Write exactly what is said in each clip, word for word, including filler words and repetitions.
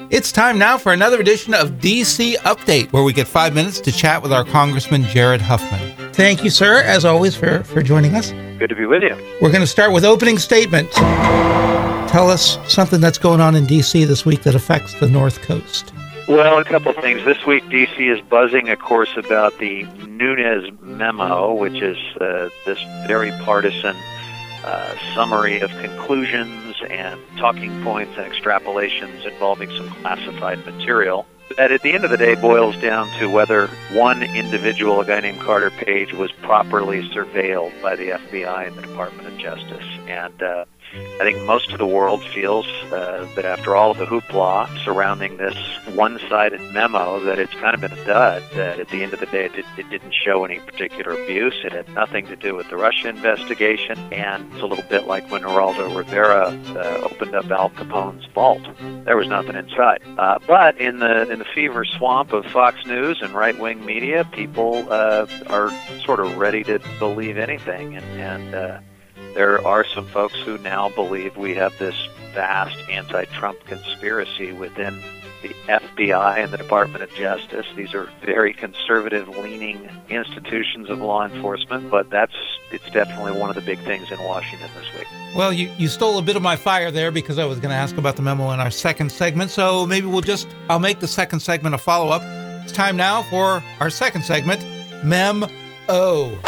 It's time now for another edition of D C Update, where we get five minutes to chat with our Congressman Jared Huffman. Thank you, sir, as always, for, for joining us. Good to be with you. We're going to start with opening statement. Tell us something that's going on in D C this week that affects the North Coast. Well, a couple of things. This week, D C is buzzing, of course, about the Nunes memo, which is uh, this very partisan uh, summary of conclusions and talking points and extrapolations involving some classified material. That at the end of the day boils down to whether one individual, a guy named Carter Page, was properly surveilled by the F B I and the Department of Justice. And uh, I think most of the world feels uh, that after all of the hoopla surrounding this one-sided memo, that it's kind of been a dud. That at the end of the day, it, did, it didn't show any particular abuse. It had nothing to do with the Russia investigation. And it's a little bit like when Geraldo Rivera uh, opened up Al Capone's vault. There was nothing inside. Uh, but in the in the fever swamp of Fox News and right-wing media, people uh, are sort of ready to believe anything. And, and uh, there are some folks who now believe we have this vast anti-Trump conspiracy within the F B I and the Department of Justice. These are very conservative-leaning institutions of law enforcement, but that's it's definitely one of the big things in Washington this week. Well, you, you stole a bit of my fire there because I was going to ask about the memo in our second segment, so maybe we'll just, I'll make the second segment a follow-up. It's time now for our second segment, Mem-O.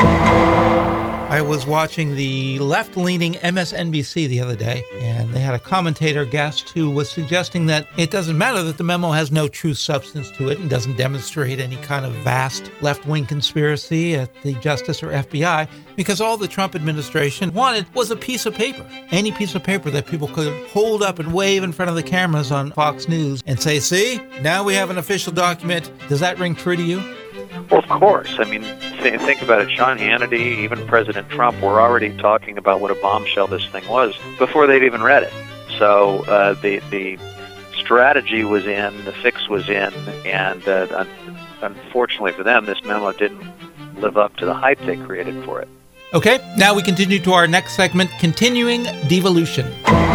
I was watching the left-leaning M S N B C the other day, and they had a commentator guest who was suggesting that it doesn't matter that the memo has no true substance to it and doesn't demonstrate any kind of vast left-wing conspiracy at the Justice or F B I, because all the Trump administration wanted was a piece of paper, any piece of paper that people could hold up and wave in front of the cameras on Fox News and say, see, now we have an official document. Does that ring true to you? Well, of course. I mean, th- think about it. Sean Hannity, even President Trump were already talking about what a bombshell this thing was before they'd even read it. So uh, the the strategy was in, the fix was in, and uh, un- unfortunately for them, this memo didn't live up to the hype they created for it. Okay, now we continue to our next segment, Continuing Devolution.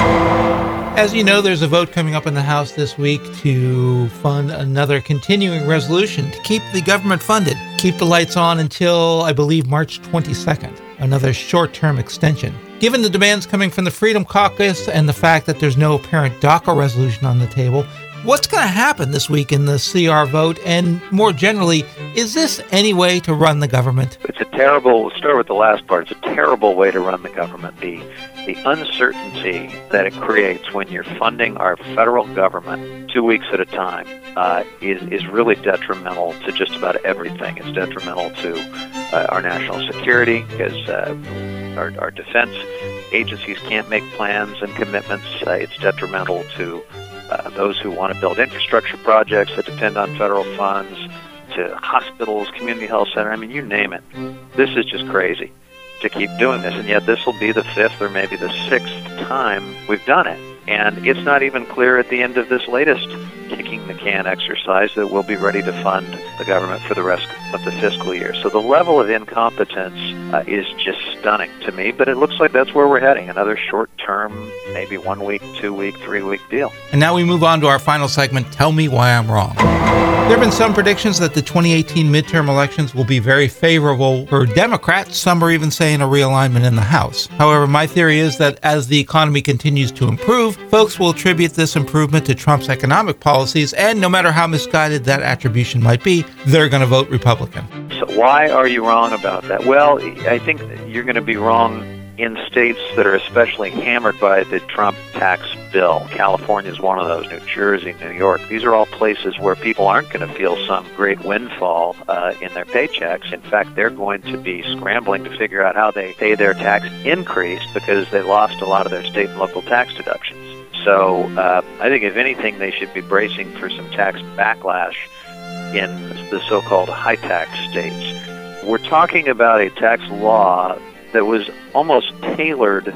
As you know, there's a vote coming up in the House this week to fund another continuing resolution to keep the government funded, keep the lights on until, I believe, March twenty-second, another short-term extension. Given the demands coming from the Freedom Caucus and the fact that there's no apparent DACA resolution on the table, what's going to happen this week in the C R vote? And more generally, is this any way to run the government? It's a terrible, we'll start with the last part, it's a terrible way to run the government. The The uncertainty that it creates when you're funding our federal government two weeks at a time uh, is, is really detrimental to just about everything. It's detrimental to uh, our national security because uh, our, our defense agencies can't make plans and commitments. Uh, it's detrimental to uh, those who want to build infrastructure projects that depend on federal funds, to hospitals, community health center. I mean, you name it. This is just crazy to keep doing this, and yet this will be the fifth or maybe the sixth time we've done it. And it's not even clear at the end of this latest kicking the can exercise that we'll be ready to fund the government for the rest of the fiscal year. So the level of incompetence uh, is just stunning to me, but it looks like that's where we're heading, another short-term, maybe one-week, two-week, three-week deal. And now we move on to our final segment, Tell Me Why I'm Wrong. There have been some predictions that the twenty eighteen midterm elections will be very favorable for Democrats. Some are even saying a realignment in the House. However, my theory is that as the economy continues to improve, folks will attribute this improvement to Trump's economic policies, and no matter how misguided that attribution might be, they're going to vote Republican. So why are you wrong about that? Well, I think you're going to be wrong in states that are especially hammered by the Trump tax bill. California is one of those, New Jersey, New York. These are all places where people aren't going to feel some great windfall uh, in their paychecks. In fact, they're going to be scrambling to figure out how they pay their tax increase because they lost a lot of their state and local tax deductions. So uh, I think, if anything, they should be bracing for some tax backlash in the so-called high-tax states. We're talking about a tax law that was almost tailored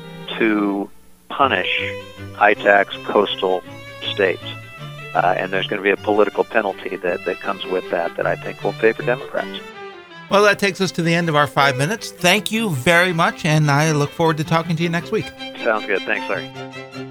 to punish high-tax coastal states. Uh, and there's going to be a political penalty that, that comes with that that I think will favor Democrats. Well, that takes us to the end of our five minutes. Thank you very much, and I look forward to talking to you next week. Sounds good. Thanks, Larry.